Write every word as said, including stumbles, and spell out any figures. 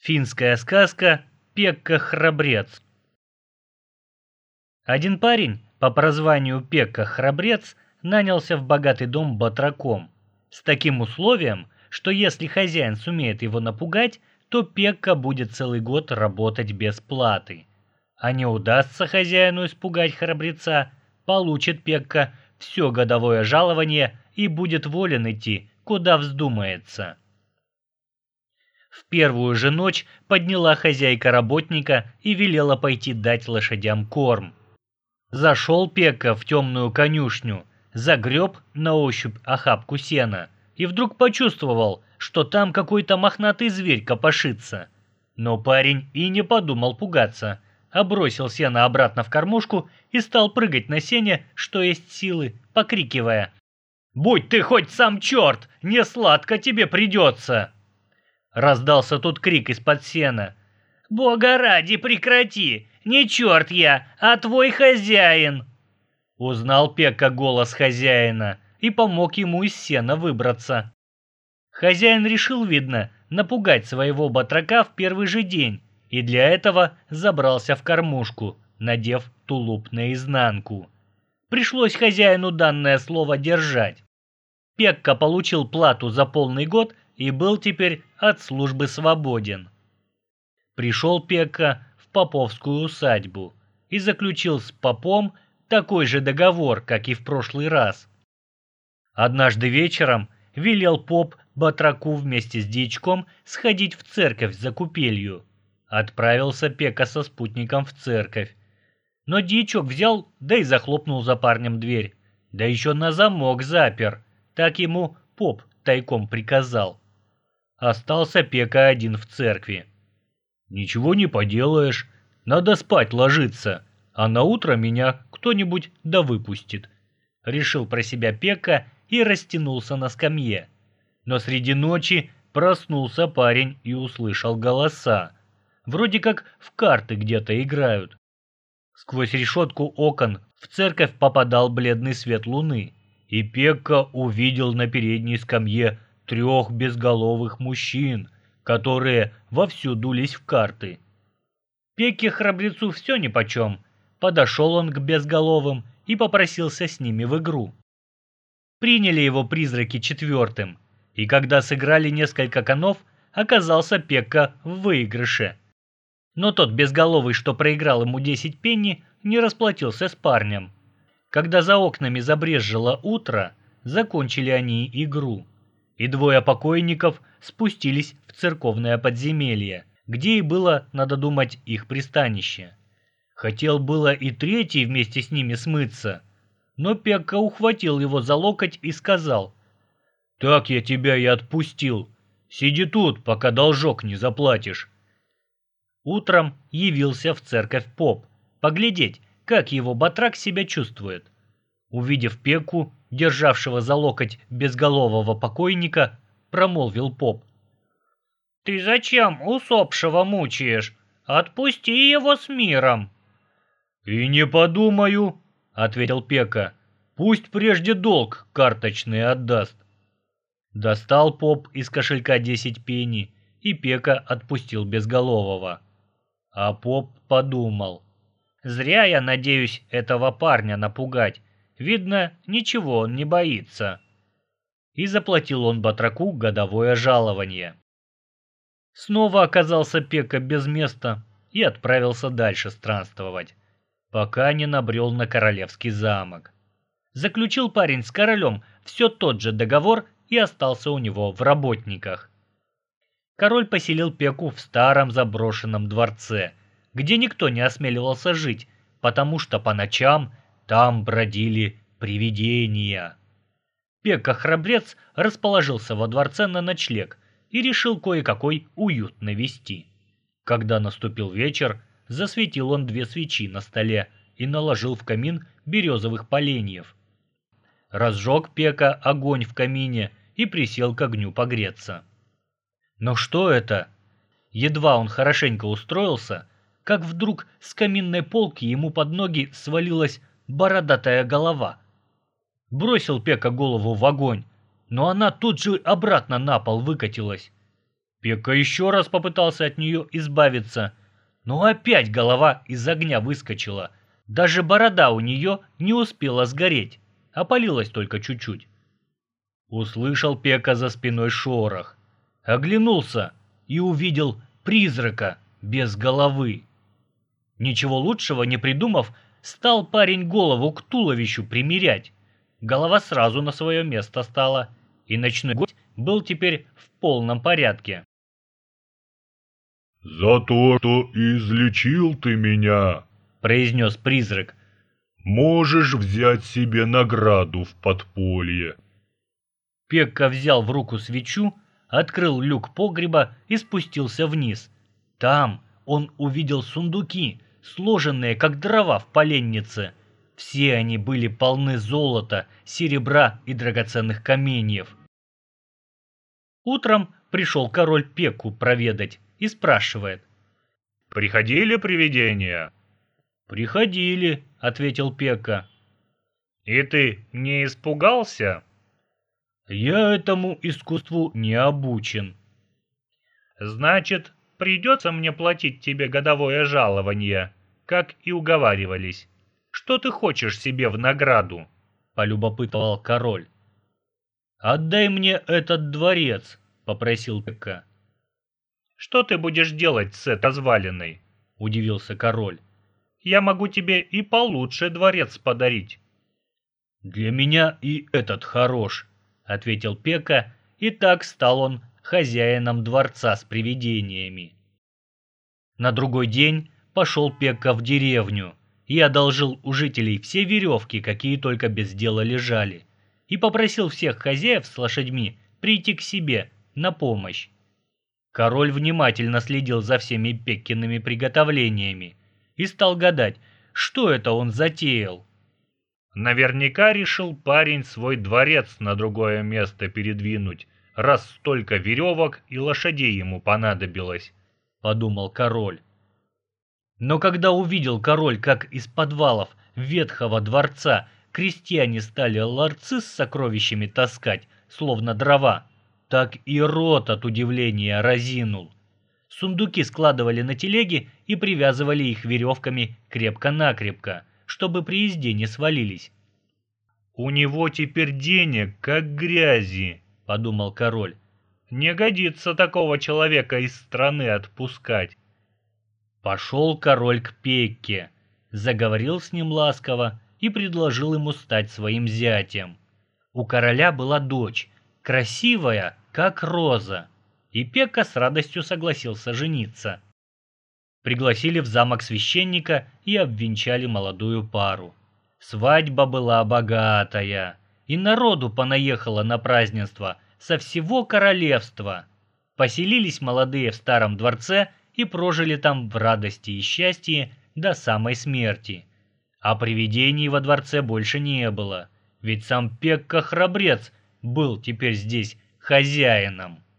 Финская сказка «Пекка-храбрец». Один парень по прозванию Пекка-храбрец нанялся в богатый дом батраком, с таким условием, что если хозяин сумеет его напугать, то Пекка будет целый год работать без платы. А не удастся хозяину испугать храбреца, получит Пекка все годовое жалование и будет волен идти, куда вздумается. В первую же ночь подняла хозяйка работника и велела пойти дать лошадям корм. Зашел Пекка в темную конюшню, загреб на ощупь охапку сена и вдруг почувствовал, что там какой-то мохнатый зверь копошится. Но парень и не подумал пугаться, а бросил сено обратно в кормушку и стал прыгать на сене, что есть силы, покрикивая: «Будь ты хоть сам черт, не сладко тебе придется!» Раздался тут крик из-под сена. «Бога ради, прекрати! Не черт я, а твой хозяин!» Узнал Пекка голос хозяина и помог ему из сена выбраться. Хозяин решил, видно, напугать своего батрака в первый же день, и для этого забрался в кормушку, надев тулуп наизнанку. Пришлось хозяину данное слово держать. Пекка получил плату за полный год и был теперь от службы свободен. Пришел Пекка в поповскую усадьбу и заключил с попом такой же договор, как и в прошлый раз. Однажды вечером велел поп батраку вместе с дьячком сходить в церковь за купелью. Отправился Пекка со спутником в церковь. Но дьячок взял, да и захлопнул за парнем дверь, да еще на замок запер. Так ему поп тайком приказал. Остался Пекка один в церкви. «Ничего не поделаешь, надо спать ложиться, а на утро меня кто-нибудь да выпустит», — решил про себя Пекка и растянулся на скамье. Но среди ночи проснулся парень и услышал голоса. Вроде как в карты где-то играют. Сквозь решетку окон в церковь попадал бледный свет луны, и Пекка увидел на передней скамье трех безголовых мужчин, которые вовсю дулись в карты. Пекке-храбрецу все нипочем. Подошел он к безголовым и попросился с ними в игру. Приняли его призраки четвертым, и когда сыграли несколько конов, оказался Пекка в выигрыше. Но тот безголовый, что проиграл ему десять пенни, не расплатился с парнем. Когда за окнами забрезжило утро, закончили они игру, и двое покойников спустились в церковное подземелье, где и было, надо думать, их пристанище. Хотел было и третий вместе с ними смыться, но Пекка ухватил его за локоть и сказал: «Так я тебя и отпустил. Сиди тут, пока должок не заплатишь». Утром явился в церковь поп, поглядеть, как его батрак себя чувствует. Увидев Пекку, державшего за локоть безголового покойника, промолвил поп: «Ты зачем усопшего мучаешь? Отпусти его с миром». «И не подумаю», — ответил Пекка, — «пусть прежде долг карточный отдаст». Достал поп из кошелька десять пенни, и Пекка отпустил безголового. А поп подумал: «Зря я надеюсь этого парня напугать. Видно, ничего он не боится». И заплатил он батраку годовое жалование. Снова оказался Пекка без места и отправился дальше странствовать, пока не набрел на королевский замок. Заключил парень с королем все тот же договор и остался у него в работниках. Король поселил Пекку в старом заброшенном дворце, где никто не осмеливался жить, потому что по ночам там бродили привидения. Пекка-храбрец расположился во дворце на ночлег и решил кое-какой уют навести. Когда наступил вечер, засветил он две свечи на столе и наложил в камин березовых поленьев. Разжег Пекка огонь в камине и присел к огню погреться. Но что это? Едва он хорошенько устроился, как вдруг с каминной полки ему под ноги свалилась бородатая голова. Бросил Пекка голову в огонь, но она тут же обратно на пол выкатилась. Пекка еще раз попытался от нее избавиться, но опять голова из огня выскочила. Даже борода у нее не успела сгореть, опалилась только чуть-чуть. Услышал Пекка за спиной шорох, оглянулся и увидел призрака без головы. Ничего лучшего не придумав, стал парень голову к туловищу примерять. Голова сразу на свое место стала, и ночной гость был теперь в полном порядке. «За то, что излечил ты меня», — произнес призрак, — «можешь взять себе награду в подполье». Пекка взял в руку свечу, открыл люк погреба и спустился вниз. Там он увидел сундуки, сложенные как дрова в поленнице. Все они были полны золота, серебра и драгоценных каменьев. Утром пришел король Пекку проведать и спрашивает: «Приходили привидения?» «Приходили», — ответил Пекка. «И ты не испугался?» «Я этому искусству не обучен». «Значит, придется мне платить тебе годовое жалование, как и уговаривались. Что ты хочешь себе в награду?» — полюбопытствовал король. «Отдай мне этот дворец», — попросил Пекка. «Что ты будешь делать с этой развалиной?» — удивился король. «Я могу тебе и получше дворец подарить». «Для меня и этот хорош», — ответил Пекка, и так стал он хозяином дворца с привидениями. На другой день пошел Пекка в деревню и одолжил у жителей все веревки, какие только без дела лежали, и попросил всех хозяев с лошадьми прийти к себе на помощь. Король внимательно следил за всеми Пеккиными приготовлениями и стал гадать, что это он затеял. «Наверняка решил парень свой дворец на другое место передвинуть, раз столько веревок и лошадей ему понадобилось», — подумал король. Но когда увидел король, как из подвалов ветхого дворца крестьяне стали ларцы с сокровищами таскать, словно дрова, так и рот от удивления разинул. Сундуки складывали на телеги и привязывали их веревками крепко-накрепко, чтобы при езде не свалились. «У него теперь денег, как грязи», — подумал король. «Не годится такого человека из страны отпускать». Пошел король к Пекке, заговорил с ним ласково и предложил ему стать своим зятем. У короля была дочь, красивая, как роза, и Пекка с радостью согласился жениться. Пригласили в замок священника и обвенчали молодую пару. Свадьба была богатая, и народу понаехало на празднество со всего королевства. Поселились молодые в старом дворце и прожили там в радости и счастье до самой смерти. А привидений во дворце больше не было, ведь сам Пекка Храбрец был теперь здесь хозяином.